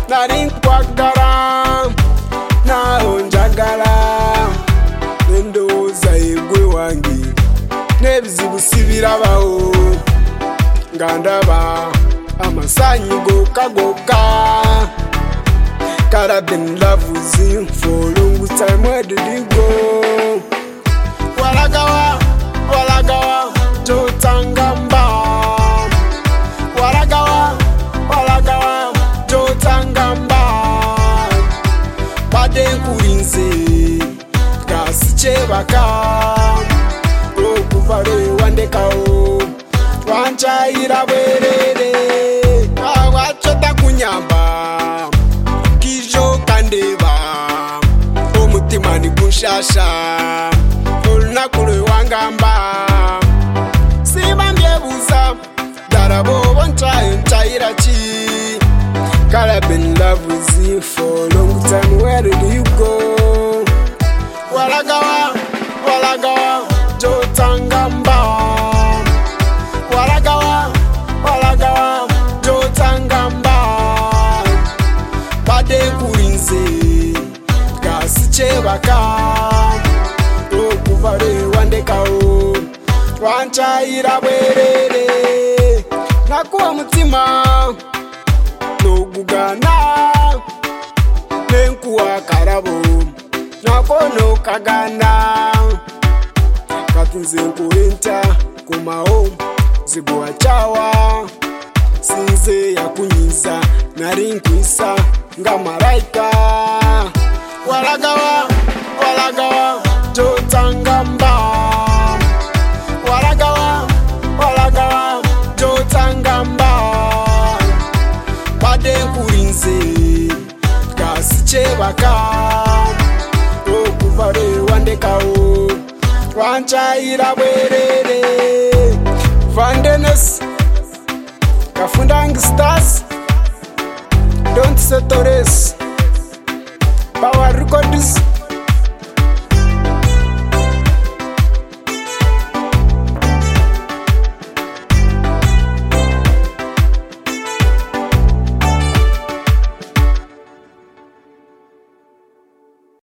nari nkwagala naho njagala endowooza yegwe wange n'ebizibu sibirabawo nga ndaba amasanyi gokka God, I've been love with you for a long time. Where did you go? Walagawa Jotangamba. Walagawa Jotangamba. Bade kurinze kasiche baka okuvale wandekao twanchaira bwerere awachota kunyamba kijo kandeba omutima ni kunshasha olunaku lwewangamba sibambyebuuza darabobo nchaira ki God, I've been in love with you for a long time. Where did you go? Walagawa Jotangamba. Walagawa Jotangamba. Bade kurinze kasiche baka okuvale wandekao twanchaira bwerere nakuwa mutima nogugana nenkuwa karabo nakono kagana katunze nkuenta kumao ziguwa chawa sinze yakunyiza nari nkwisa nga maraika walagawa Jotangamba. Walagawa Jotangamba. Bade kurinze kasiche baka okuvale wandekao twanchaira bwerere Vandenes Kafundangi Stars Don't settle